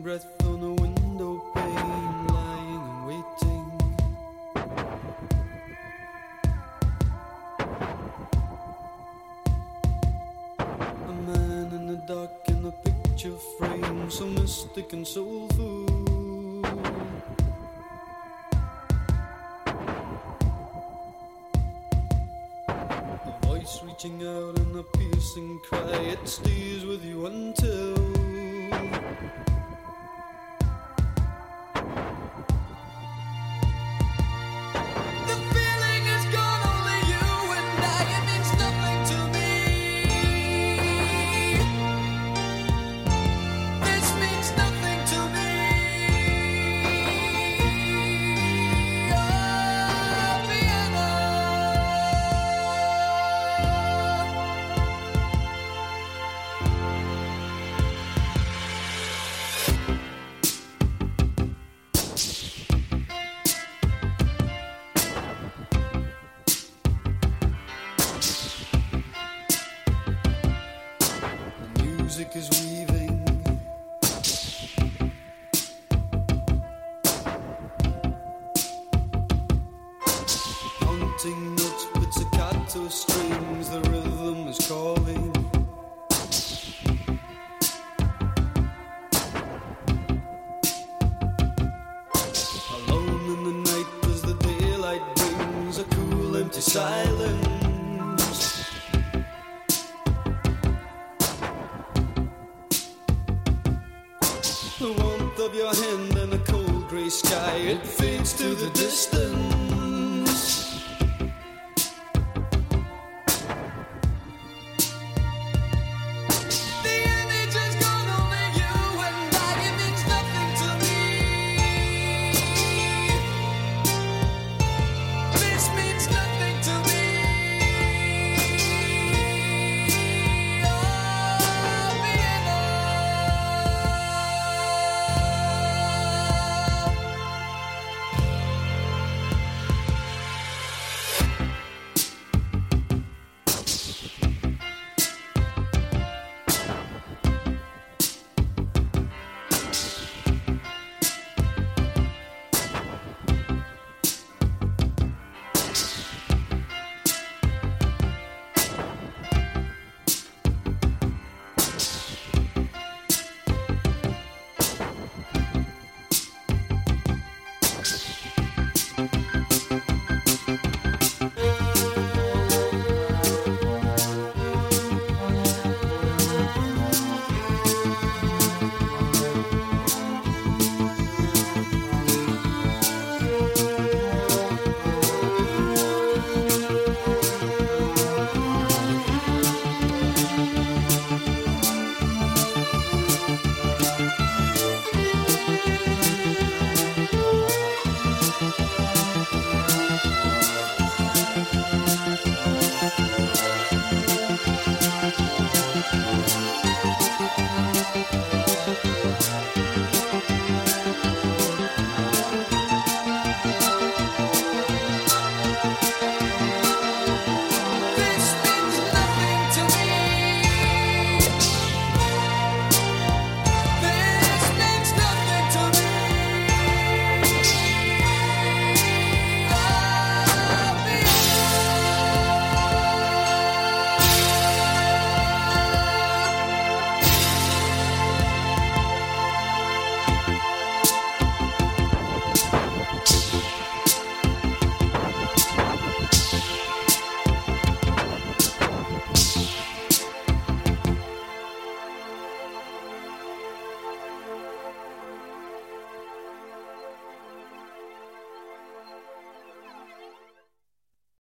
breath on a window pane, lying and waiting. A man in the dark in a picture frame, so mystic and soulful. A voice reaching out in a piercing cry, it stays with you until music is weaving. Haunting notes, pizzicato strings, the rhythm is calling. Alone in the night as the daylight brings a cool empty silence. The warmth of your hand and a cold grey sky, it fades to the distance.